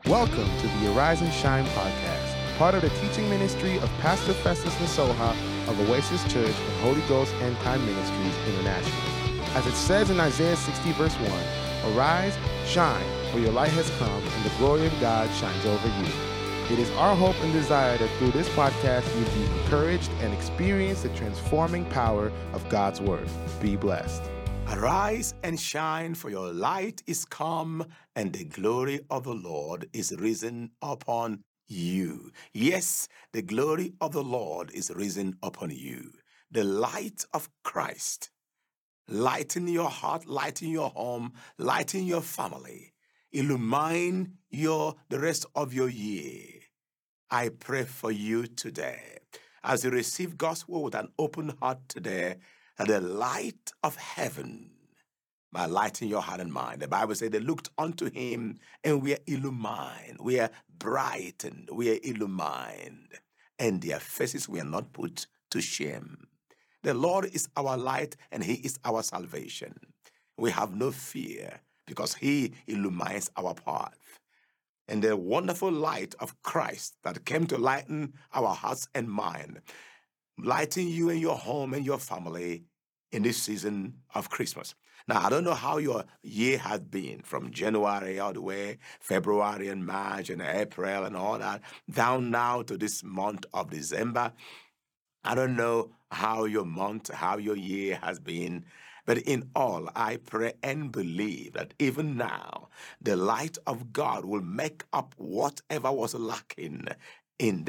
Welcome to the Arise and Shine podcast, part of the teaching ministry of Pastor Festus Nasoha of Oasis Church and Holy Ghost End Time Ministries International. As it says in Isaiah 60 verse 1, Arise, shine, for your light has come, and the glory of God shines over you. It is our hope and desire that through this podcast you'll be encouraged and experience the transforming power of God's Word. Be blessed. Arise and shine, for your light is come, and the glory of the Lord is risen upon you. Yes, the glory of the Lord is risen upon you. The light of Christ. Lighten your heart, lighten your home, lighten your family. Illumine the rest of your year. I pray for you today. As you receive God's word with an open heart today, that the light of heaven might lighten your heart and mind. The Bible says they looked unto him and we are illumined, we are brightened, we are illumined, and their faces were not put to shame. The Lord is our light and he is our salvation. We have no fear because he illumines our path. And the wonderful light of Christ that came to lighten our hearts and mind, lighten you and your home and your family in this season of Christmas. Now, I don't know how your year has been from January all the way, February and March and April and all that, down now to this month of December. I don't know how your year has been, but in all, I pray and believe that even now, the light of God will make up whatever was lacking in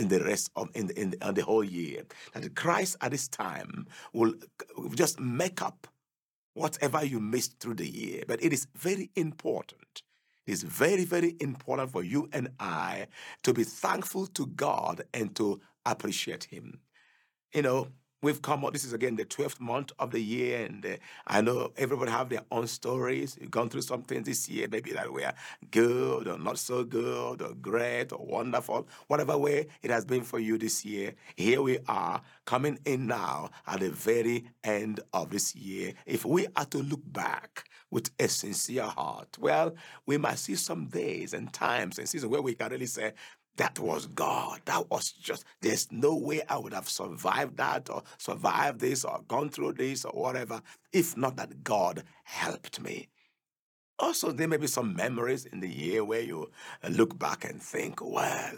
the whole year. That Christ at this time will just make up whatever you missed through the year. But it is very important. It is very, very important for you and I to be thankful to God and to appreciate him. You know, we've come out, this is again the 12th month of the year, and I know everybody have their own stories. You've gone through something this year, maybe that were good or not so good or great or wonderful. Whatever way it has been for you this year, here we are coming in now at the very end of this year. If we are to look back with a sincere heart, well, we might see some days and times and seasons where we can really say, that was God. That was just, there's no way I would have survived that or survived this or gone through this or whatever, if not that God helped me. Also, there may be some memories in the year where you look back and think, well,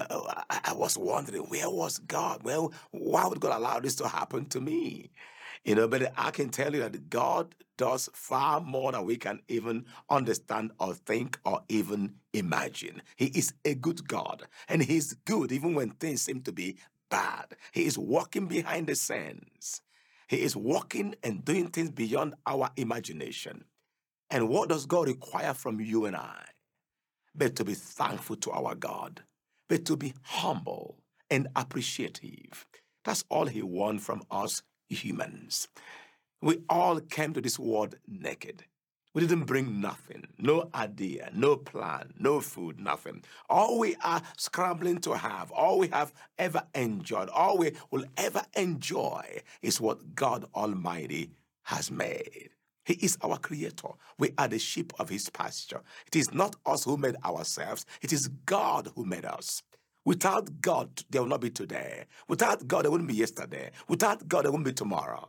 I was wondering, where was God? Well, why would God allow this to happen to me? But I can tell you that God does far more than we can even understand or think or even imagine. He is a good God, and he's good even when things seem to be bad. He is working behind the scenes. He is working and doing things beyond our imagination. And what does God require from you and I? But to be thankful to our God, but to be humble and appreciative. That's all he wants from us humans. We all came to this world naked. We didn't bring nothing, no idea, no plan, no food, nothing. All we are scrambling to have, all we have ever enjoyed, all we will ever enjoy is what God Almighty has made. He is our creator. We are the sheep of his pasture. It is not us who made ourselves. It is God who made us. Without God, there will not be today. Without God, there wouldn't be yesterday. Without God, there wouldn't be tomorrow.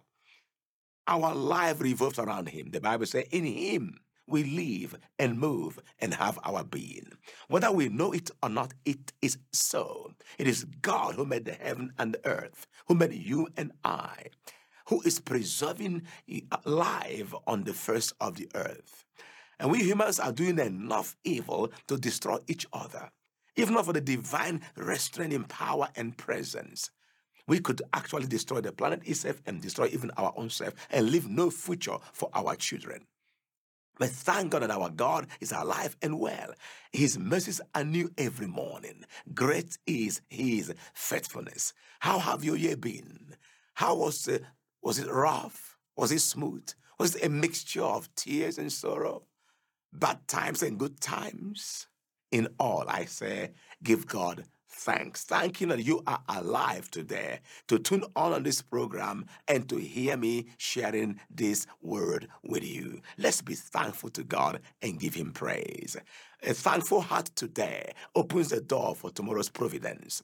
Our life revolves around him. The Bible says, in him we live and move and have our being. Whether we know it or not, it is so. It is God who made the heaven and the earth, who made you and I, who is preserving life on the face of the earth. And we humans are doing enough evil to destroy each other. If not for the divine restraining power and presence, we could actually destroy the planet itself and destroy even our own self and leave no future for our children. But thank God that our God is alive and well. His mercies are new every morning. Great is his faithfulness. How have your year been? How was it rough? Was it smooth? Was it a mixture of tears and sorrow? Bad times and good times? In all, I say, give God thanks. Thank you that you are alive today to tune on this program and to hear me sharing this word with you. Let's be thankful to God and give him praise. A thankful heart today opens the door for tomorrow's providence.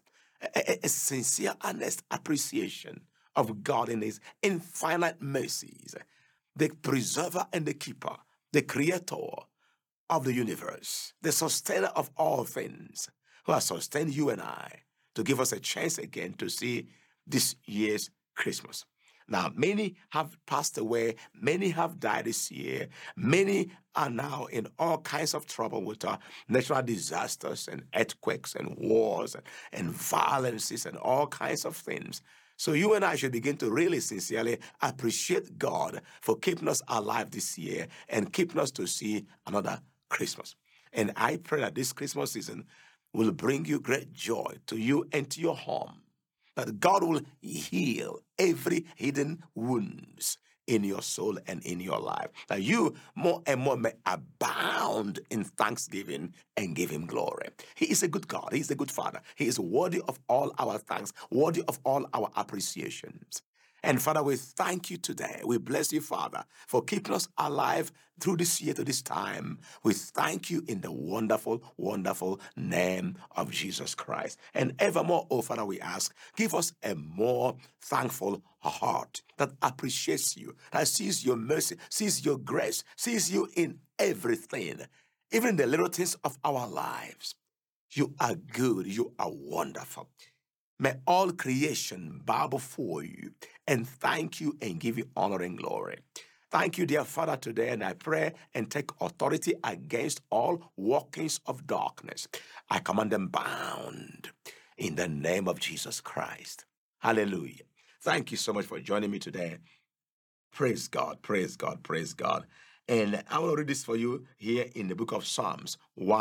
A sincere, honest appreciation of God in his infinite mercies, the preserver and the keeper, the creator of the universe, the sustainer of all things, who has sustained you and I to give us a chance again to see this year's Christmas. Now, many have passed away, many have died this year, many are now in all kinds of trouble with natural disasters and earthquakes and wars and violences and all kinds of things. So you and I should begin to really sincerely appreciate God for keeping us alive this year and keeping us to see another Christmas. And I pray that this Christmas season will bring you great joy to you and to your home, that God will heal every hidden wounds in your soul and in your life, that you more and more may abound in thanksgiving and give him glory. He is a good God. He is a good Father. He is worthy of all our thanks, worthy of all our appreciations. And Father, we thank you today. We bless you, Father, for keeping us alive through this year to this time. We thank you in the wonderful, wonderful name of Jesus Christ. And evermore, oh Father, we ask, give us a more thankful heart that appreciates you, that sees your mercy, sees your grace, sees you in everything, even in the little things of our lives. You are good. You are wonderful. May all creation bow before you and thank you and give you honor and glory. Thank you, dear Father, today, and I pray and take authority against all workings of darkness. I command them bound in the name of Jesus Christ. Hallelujah. Thank you so much for joining me today. Praise God, praise God, praise God. And I will read this for you here in the book of Psalms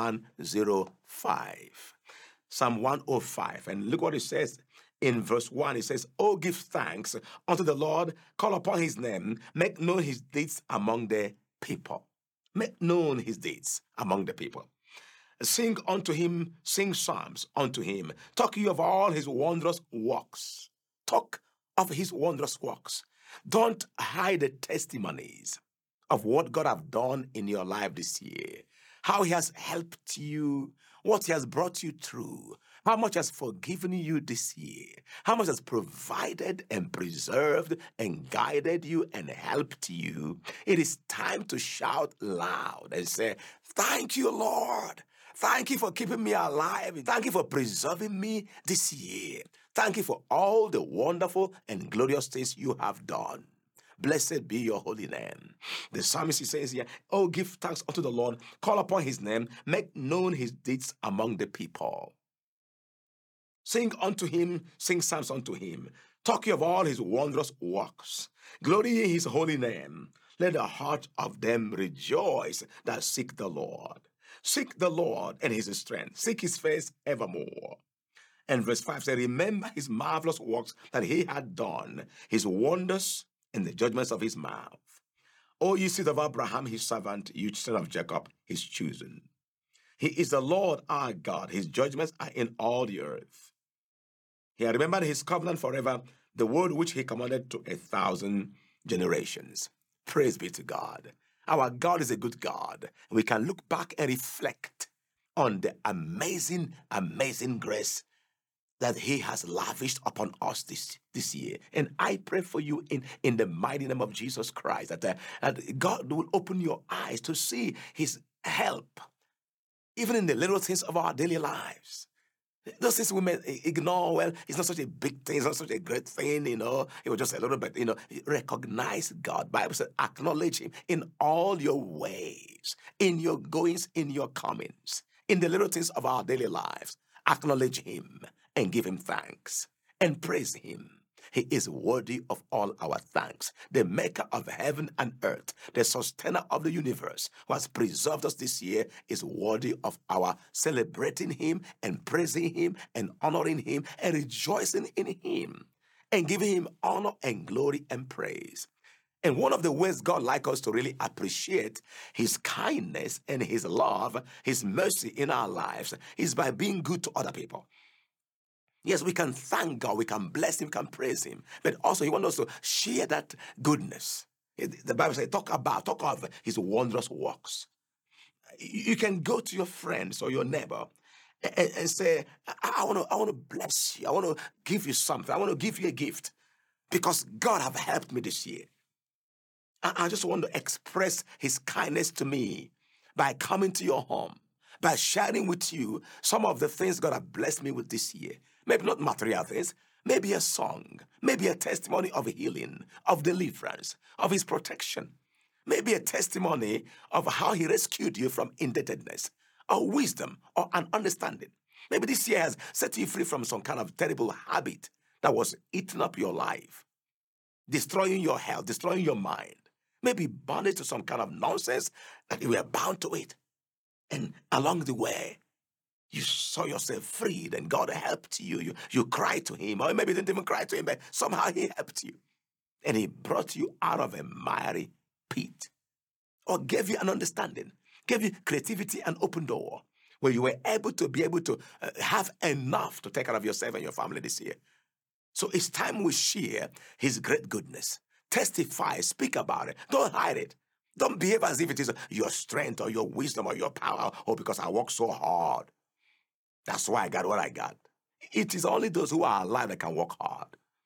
105. Psalm 105. And look what it says in verse 1. It says, "Oh, give thanks unto the Lord, call upon his name, make known his deeds among the people." Make known his deeds among the people. Sing unto him, sing psalms unto him. Talk ye of all his wondrous works. Talk of his wondrous works. Don't hide the testimonies of what God have done in your life this year. How he has helped you, what he has brought you through, how much has forgiven you this year, how much has provided and preserved and guided you and helped you. It is time to shout loud and say, "Thank you, Lord. Thank you for keeping me alive. Thank you for preserving me this year. Thank you for all the wonderful and glorious things you have done. Blessed be your holy name." The psalmist says here, "Oh, give thanks unto the Lord, call upon his name, make known his deeds among the people. Sing unto him, sing psalms unto him. Talk ye of all his wondrous works. Glory in his holy name. Let the heart of them rejoice that seek the Lord. Seek the Lord and his strength. Seek his face evermore." And verse 5 says, "Remember his marvelous works that he had done, his wonders and the judgments of his mouth. O ye seed of Abraham, his servant, you children of Jacob, his chosen. He is the Lord our God. His judgments are in all the earth. He had remembered his covenant forever, the word which he commanded to 1,000 generations." Praise be to God. Our God is a good God. We can look back and reflect on the amazing, amazing grace that he has lavished upon us this year. And I pray for you in the mighty name of Jesus Christ that God will open your eyes to see his help, even in the little things of our daily lives. Those things we may ignore. Well, it's not such a big thing, it's not such a great thing, it was just a little bit, recognize God. Bible says, acknowledge him in all your ways, in your goings, in your comings, in the little things of our daily lives. Acknowledge him and give him thanks and praise him. He is worthy of all our thanks. The maker of heaven and earth, the sustainer of the universe, who has preserved us this year, is worthy of our celebrating him and praising him and honoring him and rejoicing in him and giving him honor and glory and praise. And one of the ways God likes us to really appreciate his kindness and his love, his mercy in our lives, is by being good to other people. Yes, we can thank God, we can bless Him, we can praise Him, but also He wants us to share that goodness. The Bible says, talk of His wondrous works. You can go to your friends or your neighbor and say, I want to bless you. I want to give you something. I want to give you a gift because God have helped me this year. I just want to express His kindness to me by coming to your home, by sharing with you some of the things God have blessed me with this year. Maybe not material things, maybe a song, maybe a testimony of healing, of deliverance, of His protection. Maybe a testimony of how He rescued you from indebtedness, or wisdom, or an understanding. Maybe this year has set you free from some kind of terrible habit that was eating up your life, destroying your health, destroying your mind. Maybe bondage to some kind of nonsense that you were bound to it. And along the way, you saw yourself freed and God helped you. You cried to Him, or maybe you didn't even cry to Him, but somehow He helped you. And He brought you out of a miry pit, or gave you an understanding, gave you creativity and open door, where you were able to have enough to take care of yourself and your family this year. So it's time we share His great goodness. Testify, speak about it. Don't hide it. Don't behave as if it is your strength or your wisdom or your power, or because I work so hard. That's why I got what I got. It is only those who are alive that can work hard.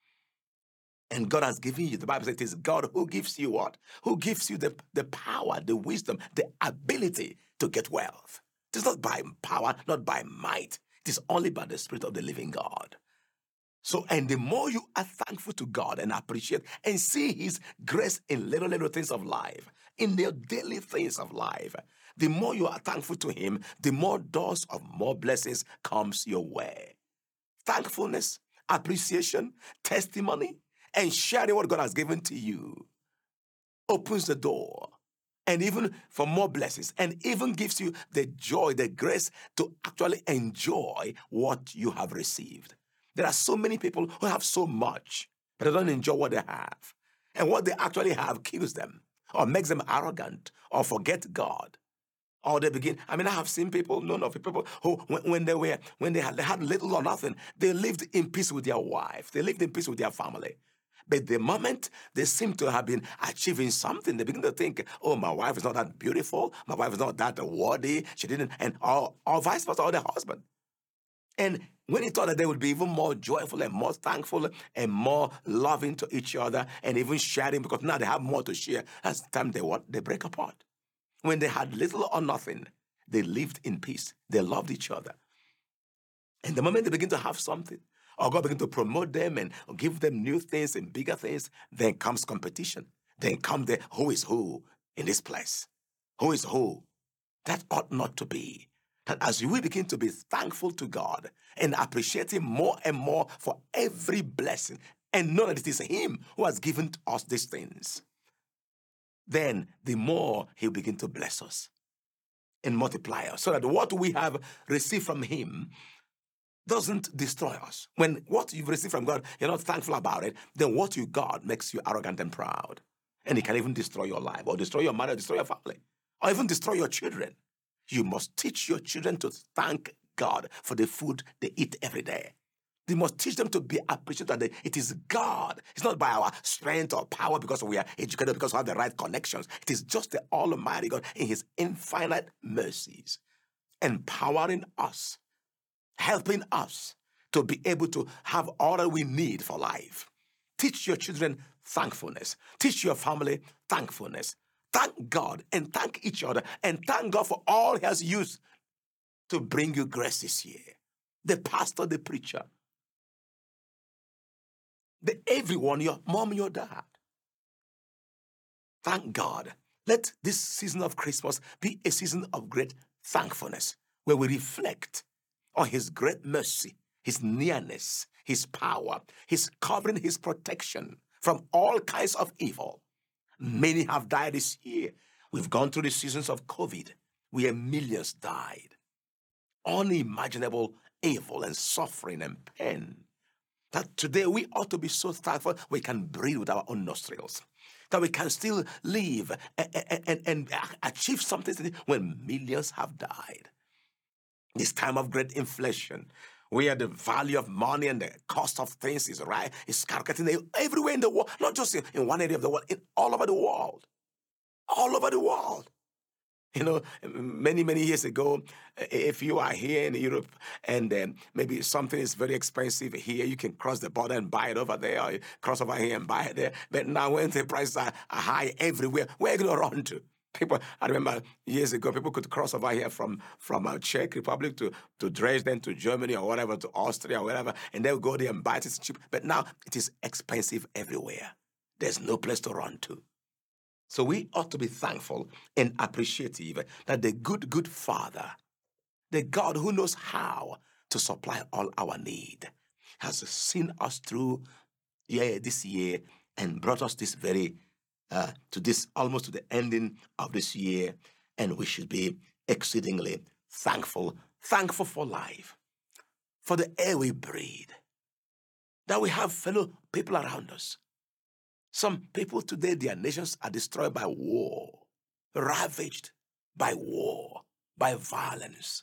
And God has given you, the Bible says it is God who gives you what? Who gives you the power, the wisdom, the ability to get wealth. It is not by power, not by might. It is only by the Spirit of the living God. So, and the more you are thankful to God and appreciate and see His grace in little things of life, in the daily things of life, the more you are thankful to Him, the more doors of more blessings comes your way. Thankfulness, appreciation, testimony, and sharing what God has given to you opens the door, and even for more blessings, and even gives you the joy, the grace to actually enjoy what you have received. There are so many people who have so much, but they don't enjoy what they have. And what they actually have kills them, or makes them arrogant, or forget God. Or they begin, I have seen people, known of people who, when they had little or nothing, they lived in peace with their wife. They lived in peace with their family. But the moment they seem to have been achieving something, they begin to think, oh, my wife is not that beautiful. My wife is not that worthy. She didn't, or vice versa, or the husband. And when he thought that they would be even more joyful and more thankful and more loving to each other and even sharing, because now they have more to share, that's the time they break apart. When they had little or nothing, they lived in peace. They loved each other. And the moment they begin to have something, or God begin to promote them and give them new things and bigger things, then comes competition. Then come the who is who in this place. Who is who? That ought not to be. That as we begin to be thankful to God and appreciate Him more and more for every blessing, and know that it is Him who has given us these things, then the more He'll begin to bless us and multiply us, so that what we have received from Him doesn't destroy us. When what you've received from God, you're not thankful about it, then what you got makes you arrogant and proud. And it can even destroy your life, or destroy your marriage, destroy your family, or even destroy your children. You must teach your children to thank God for the food they eat every day. You must teach them to be appreciative that it is God. It's not by our strength or power because we are educated, because we have the right connections. It is just the Almighty God in His infinite mercies, empowering us, helping us to be able to have all that we need for life. Teach your children thankfulness. Teach your family thankfulness. Thank God and thank each other, and thank God for all He has used to bring you grace this year. The pastor, the preacher, everyone, your mom, your dad. Thank God. Let this season of Christmas be a season of great thankfulness, where we reflect on His great mercy, His nearness, His power, His covering, His protection from all kinds of evil. Many have died this year. We've gone through the seasons of COVID, where millions died. Unimaginable evil and suffering and pain. That today we ought to be so thankful we can breathe with our own nostrils. That we can still live and achieve something when millions have died. This time of great inflation, where the value of money and the cost of things is skyrocketing everywhere in the world, not just in one area of the world, all over the world. All over the world. You know, many, many years ago, if you are here in Europe and maybe something is very expensive here, you can cross the border and buy it over there, or you cross over here and buy it there. But now when the prices are high everywhere, where are you going to run to? People, I remember years ago, people could cross over here from Czech Republic to Dresden, to Germany, or whatever, to Austria, or whatever, and they'll go there and buy it. It's cheap. But now it is expensive everywhere. There's no place to run to. So we ought to be thankful and appreciative that the good Father, the God who knows how to supply all our need, has seen us through this year and brought us this very to this almost to the ending of this year, and we should be exceedingly thankful for life, for the air we breathe, that we have fellow people around us. Some people today, their nations are destroyed by war, ravaged by war, by violence,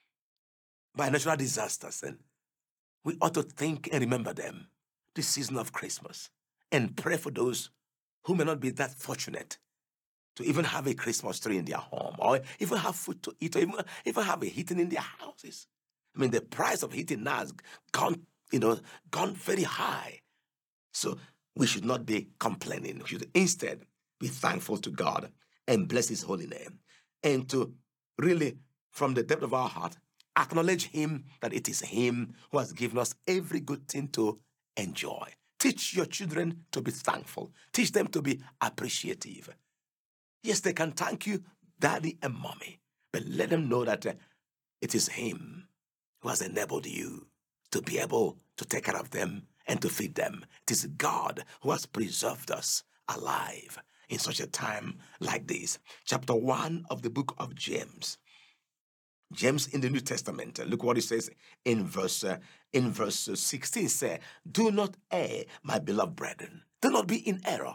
by natural disasters. And we ought to think and remember them this season of Christmas and pray for those who may not be that fortunate to even have a Christmas tree in their home, or even have food to eat, or even have a heating in their houses. I mean, the price of heating now has gone very high. So we should not be complaining. We should instead be thankful to God and bless His holy name. And to really, from the depth of our heart, acknowledge Him, that it is Him who has given us every good thing to enjoy. Teach your children to be thankful. Teach them to be appreciative. Yes, they can thank you, Daddy and Mommy, but let them know that it is Him who has enabled you to be able to take care of them and to feed them. It is God who has preserved us alive in such a time like this. Chapter 1 of the book of James. James in the New Testament, look what it says in verse 16, say, "Do not err, my beloved brethren. Do not be in error.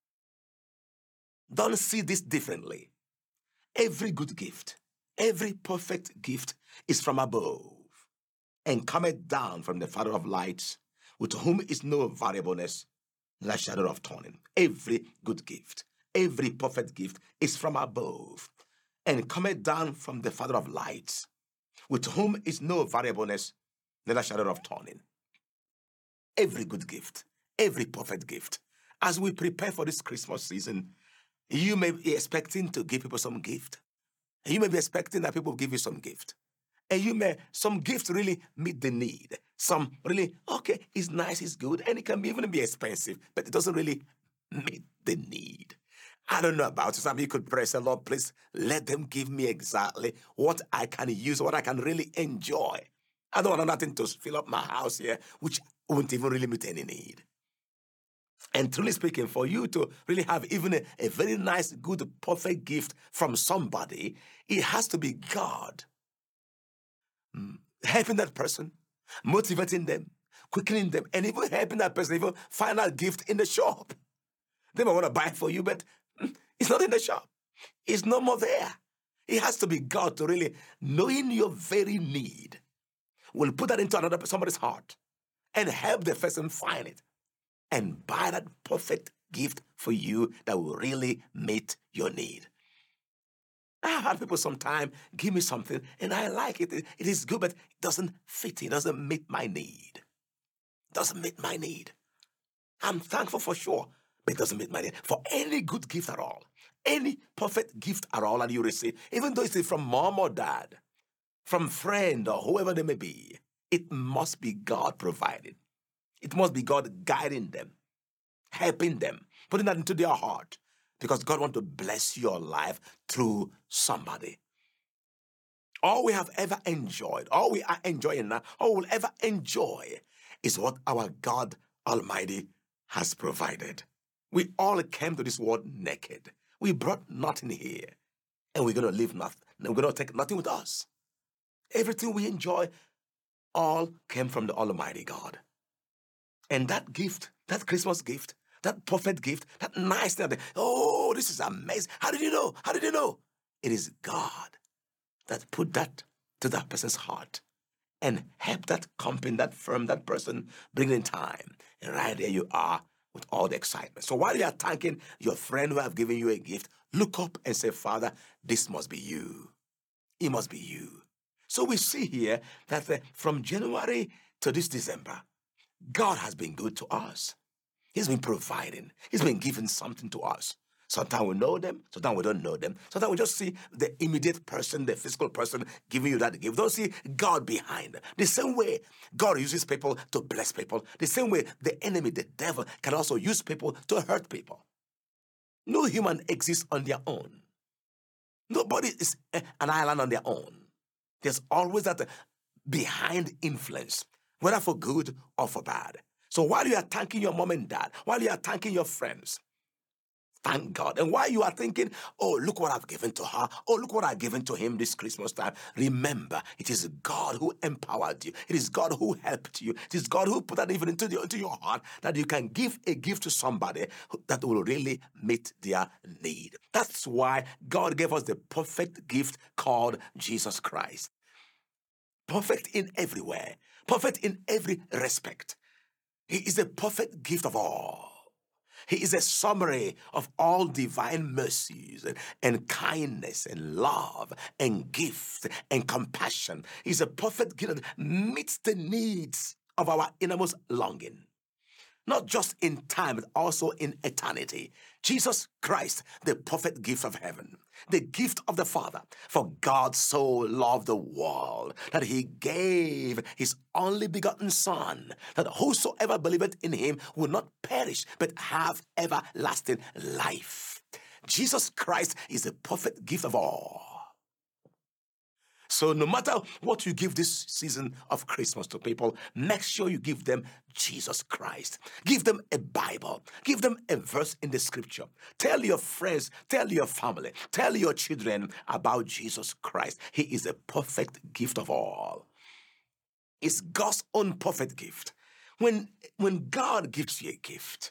Don't see this differently. Every good gift, every perfect gift is from above, and cometh down from the Father of lights, with whom is no variableness, neither shadow of turning." Every good gift, every perfect gift is from above, and cometh down from the Father of lights, with whom is no variableness, neither shadow of turning. Every good gift, every perfect gift. As we prepare for this Christmas season, you may be expecting to give people some gift. You may be expecting that people give you some gift. And some gifts really meet the need. Some really, okay, it's nice, it's good, and it can even be expensive, but it doesn't really meet the need. I don't know about it. Some of you could pray, say, "Lord, please let them give me exactly what I can use, what I can really enjoy. I don't want nothing to fill up my house here, which won't even really meet any need." And truly speaking, for you to really have even a very nice, good, perfect gift from somebody, it has to be God helping that person, motivating them, quickening them, and even helping that person even find that gift in the shop. They might want to buy it for you, but it's not in the shop. It's no more there. It has to be God to really, knowing your very need, will put that into somebody's heart and help the person find it and buy that perfect gift for you that will really meet your need. I've had people sometimes give me something and I like it. It is good, but it doesn't fit. It doesn't meet my need. It doesn't meet my need. I'm thankful for sure, but it doesn't meet my need. For any good gift at all, any perfect gift at all that you receive, even though it's from mom or dad, from friend or whoever they may be, it must be God provided. It must be God guiding them, helping them, putting that into their heart, because God wants to bless your life through somebody. All we have ever enjoyed, all we are enjoying now, all we'll ever enjoy is what our God Almighty has provided. We all came to this world naked. We brought nothing here, and we're going to leave nothing. We're going to take nothing with us. Everything we enjoy all came from the Almighty God. And that gift, that Christmas gift, that perfect gift, that nice thing, oh, this is amazing. How did you know? How did you know? It is God that put that to that person's heart and help that company, that firm, that person bring in time. And right there you are with all the excitement. So while you are thanking your friend who have given you a gift, look up and say, Father, this must be you. It must be you. So we see here that from January to this December, God has been good to us. He's been providing. He's been giving something to us. Sometimes we know them, sometimes we don't know them. Sometimes we just see the immediate person, the physical person giving you that gift. We don't see God behind. The same way God uses people to bless people, the same way the enemy, the devil, can also use people to hurt people. No human exists on their own. Nobody is an island on their own. There's always that behind influence, whether for good or for bad. So while you are thanking your mom and dad, while you are thanking your friends, thank God. And while you are thinking, oh, look what I've given to her. Oh, look what I've given to him this Christmas time. Remember, it is God who empowered you. It is God who helped you. It is God who put that even into your heart that you can give a gift to somebody that will really meet their need. That's why God gave us the perfect gift called Jesus Christ. Perfect in every way. Perfect in every respect. He is the perfect gift of all. He is a summary of all divine mercies and kindness and love and gift and compassion. He's a perfect gift that meets the needs of our innermost longing. Not just in time, but also in eternity. Jesus Christ, the perfect gift of heaven, the gift of the Father. For God so loved the world that he gave his only begotten Son, that whosoever believeth in him will not perish, but have everlasting life. Jesus Christ is the perfect gift of all. So no matter what you give this season of Christmas to people, make sure you give them Jesus Christ. Give them a Bible. Give them a verse in the scripture. Tell your friends, tell your family, tell your children about Jesus Christ. He is the perfect gift of all. It's God's own perfect gift. When God gives you a gift,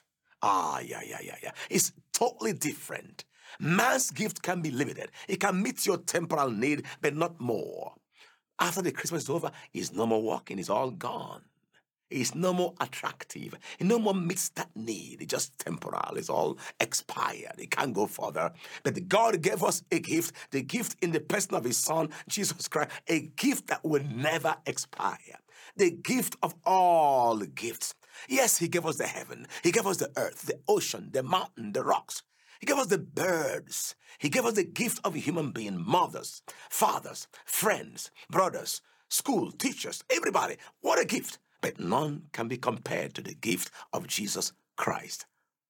it's totally different. Man's gift can be limited. It can meet your temporal need, but not more. After the Christmas is over, he's no more working. It's all gone. It's no more attractive. It no more meets that need. It's just temporal. It's all expired. It can't go further. But God gave us a gift, the gift in the person of his Son, Jesus Christ, a gift that will never expire. The gift of all gifts. Yes, he gave us the heaven. He gave us the earth, the ocean, the mountain, the rocks. He gave us the birds. He gave us the gift of a human being, mothers, fathers, friends, brothers, school, teachers, everybody. What a gift. But none can be compared to the gift of Jesus Christ.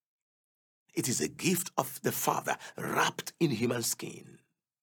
It is a gift of the Father wrapped in human skin.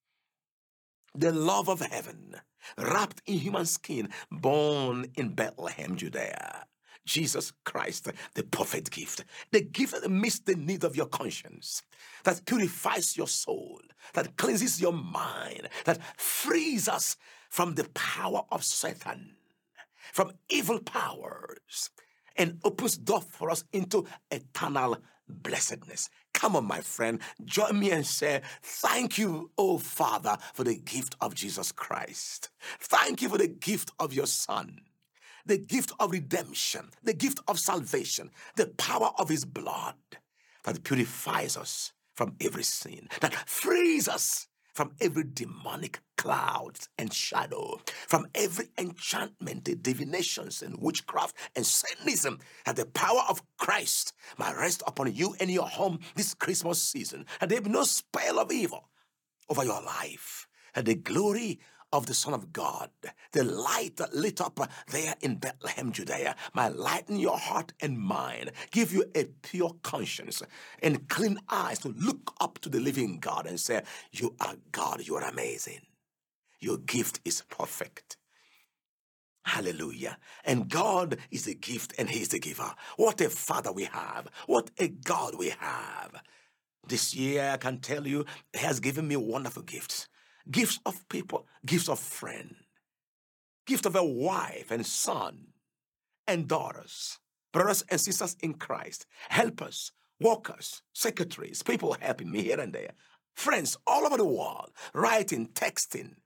The love of heaven wrapped in human skin, born in Bethlehem, Judea. Jesus Christ, the perfect gift, the gift that meets the need of your conscience, that purifies your soul, that cleanses your mind, that frees us from the power of Satan, from evil powers, and opens door for us into eternal blessedness. Come on, my friend, join me and say, thank you, oh Father, for the gift of Jesus Christ. Thank you for the gift of your Son. The gift of redemption, the gift of salvation, the power of his blood that purifies us from every sin, that frees us from every demonic cloud and shadow, from every enchantment, the divinations and witchcraft and Satanism, and the power of Christ might rest upon you and your home this Christmas season, and there be no spell of evil over your life, and the glory of the Son of God, the light that lit up there in Bethlehem, Judea, might lighten your heart and mind, give you a pure conscience and clean eyes to look up to the living God and say, you are God, you are amazing. Your gift is perfect. Hallelujah. And God is the gift and he's the giver. What a Father we have. What a God we have. This year, I can tell you, he has given me wonderful gifts. Gifts of people, gifts of friends, gift of a wife and son and daughters, brothers and sisters in Christ, helpers, workers, secretaries, people helping me here and there, friends all over the world, writing, texting,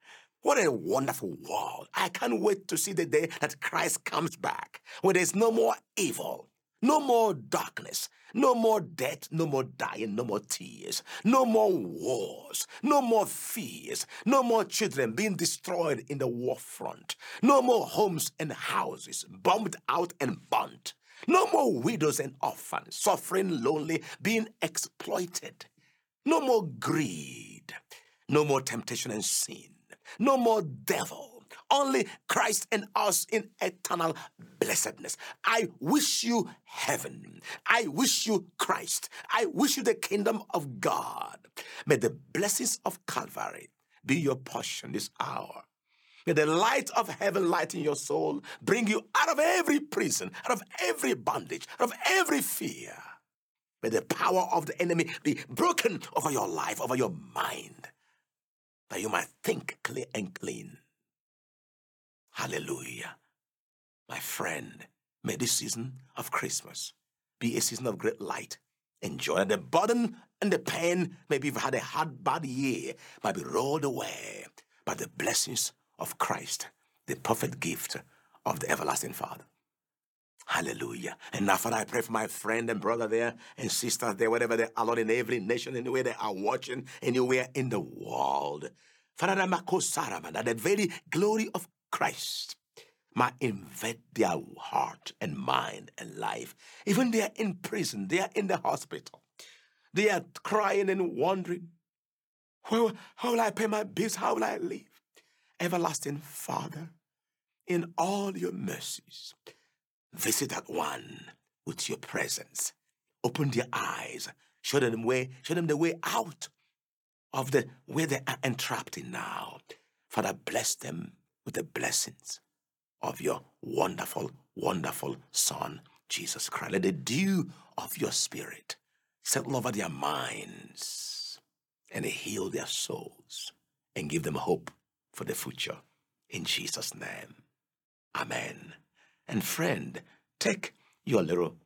What a wonderful world. I can't wait to see the day that Christ comes back, where there's no more evil, no more darkness, no more death, no more dying, no more tears, no more wars, no more fears, no more children being destroyed in the war front, no more homes and houses bombed out and burnt, no more widows and orphans suffering lonely, being exploited, no more greed, no more temptation and sin, no more devil. Only Christ and us in eternal blessedness. I wish you heaven. I wish you Christ. I wish you the kingdom of God. May the blessings of Calvary be your portion this hour. May the light of heaven lighten your soul, bring you out of every prison, out of every bondage, out of every fear. May the power of the enemy be broken over your life, over your mind, that you might think clear and clean. Hallelujah. My friend, may this season of Christmas be a season of great light and joy. The burden and the pain, maybe you've had a hard, bad year, might be rolled away by the blessings of Christ, the perfect gift of the everlasting Father. Hallelujah. And now, Father, I pray for my friend and brother there and sisters there, wherever they are, Lord, in every nation, anywhere they are watching, anywhere in the world. Father, that the very glory of Christ might invade their heart and mind and life. Even they are in prison, they are in the hospital. They are crying and wondering, how will I pay my bills? How will I live? Everlasting Father, in all your mercies, visit that one with your presence. Open their eyes. Show them the way out of the where they are entrapped in now. Father, bless them with the blessings of your wonderful, wonderful Son, Jesus Christ. Let the dew of your Spirit settle over their minds and heal their souls and give them hope for the future. In Jesus' name, amen. And friend, take your little,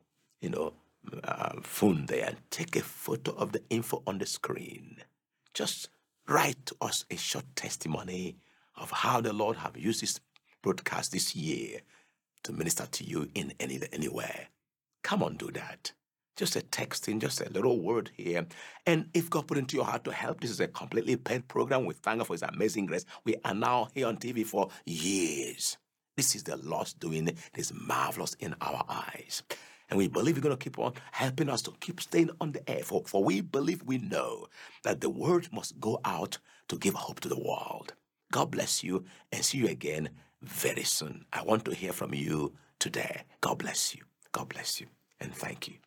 phone there and take a photo of the info on the screen. Just write to us a short testimony of how the Lord have used this broadcast this year to minister to you in any way. Come on, do that. Just a texting, just a little word here. And if God put into your heart to help, this is a completely paid program. We thank God for His amazing grace. We are now here on TV for years. This is the Lord's doing. It is marvelous in our eyes. And we believe you're going to keep on helping us to keep staying on the air. For we believe, we know that the word must go out to give hope to the world. God bless you and see you again very soon. I want to hear from you today. God bless you. God bless you. And thank you.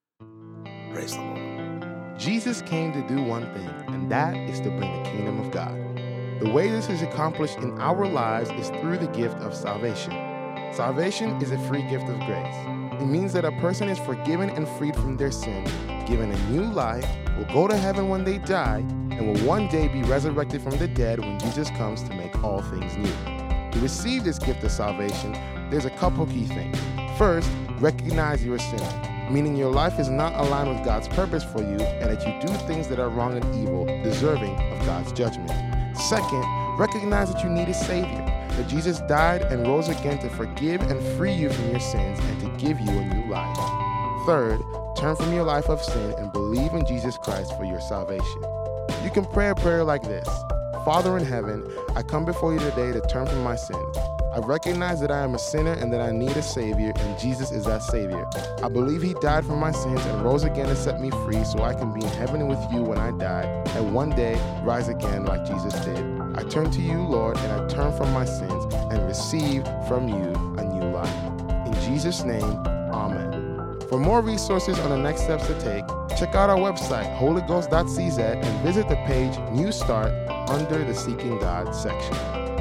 Praise the Lord. Jesus came to do one thing, and that is to bring the kingdom of God. The way this is accomplished in our lives is through the gift of salvation. Salvation is a free gift of grace. It means that a person is forgiven and freed from their sin, given a new life, will go to heaven when they die, and will one day be resurrected from the dead when Jesus comes to make all things new. To receive this gift of salvation, there's a couple key things. First, recognize you're a sinner, meaning your life is not aligned with God's purpose for you and that you do things that are wrong and evil, deserving of God's judgment. Second, recognize that you need a Savior, that Jesus died and rose again to forgive and free you from your sins and to give you a new life. Third, turn from your life of sin and believe in Jesus Christ for your salvation. You can pray a prayer like this: Father in heaven, I come before you today to turn from my sin. I recognize that I am a sinner and that I need a Savior, and Jesus is that Savior. I believe He died for my sins and rose again to set me free so I can be in heaven with you when I die, and one day rise again like Jesus did. I turn to you, Lord, and I turn from my sins and receive from you a new life. In Jesus' name, amen. For more resources on the next steps to take, check out our website, holyghost.cz, and visit the page New Start under the Seeking God section.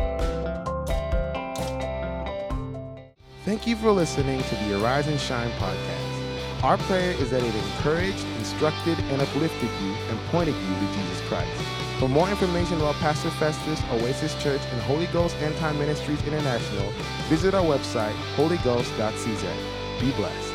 Thank you for listening to the Arise and Shine podcast. Our prayer is that it encouraged, instructed, and uplifted you and pointed you to Jesus Christ. For more information about Pastor Festus, Oasis Church, and Holy Ghost End Time Ministries International, visit our website, holyghost.cz. Be blessed.